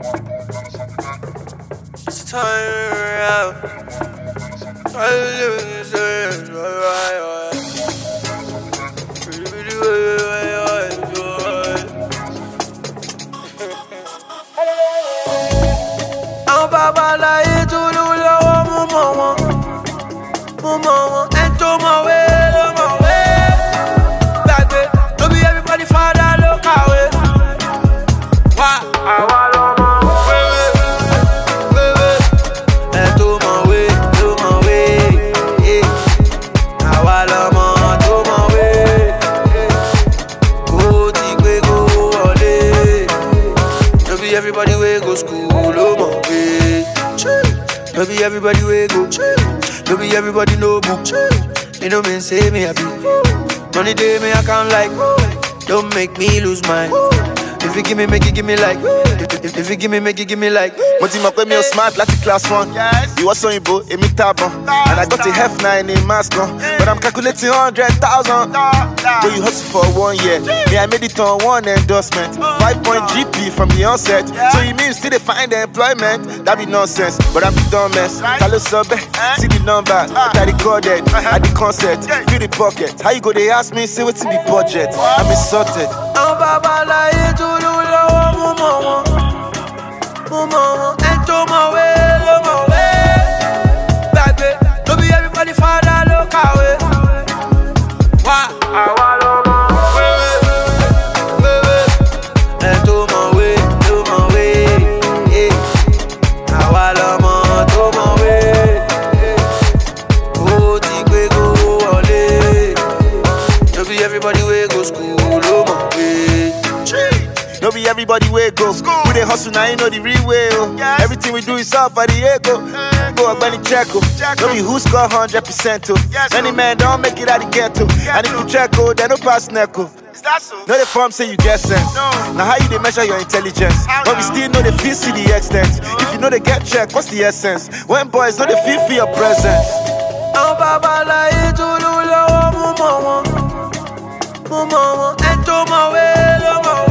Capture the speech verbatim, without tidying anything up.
It's time out. I live in I'm Baba like to lose mama, mama, and to my way, my way. Back way, don't be everybody father look away. Why? I want everybody we go school, oh my way. Maybe everybody we go. Maybe everybody know book. You know me say me happy. Money day me I can't like. Don't make me lose mine. If you give me, make it give me like. If, if you give me, make it give me like. Monty Makwe me smart like class one. Yes. You was on Ibo, Emi Tabon. And I got a F nine in Mascon. But I'm calculating hundred thousand. So you hustle for one year. Me I made it on one endorsement. Five point G P from the onset. So you mean still they find the employment? That be nonsense. But I'm the dumbest. Kalo Sobe, see the number. What I recorded at the concert. Feel the pocket. How you go? They ask me, say what's in the budget. I'm insulted. I'm Baba like to mama, mama, and to my way, my way. Back way, don't be everybody father look away. Why? I want and to my way, to my way, yeah. I want to my way. Go take go ole. Don't be everybody way go school, oh my way. No be everybody way go. We dey hustle now, you know the real way. Oh. Yes. Everything we do is all for the ego. Mm. Go up and check. Oh. No be who score hundred percent. Oh. Yes, many men don't make it out the ghetto. Yes, and if you check, oh, they no pass neco. Is that so? No the form say you get sense. No. Now how you they measure your intelligence? How but now? We still know the feel see the extent. No. If you know they get check, what's the essence? When boys know they feel for your presence. I'm Baba like to lose mama, mama, and to my way, my way.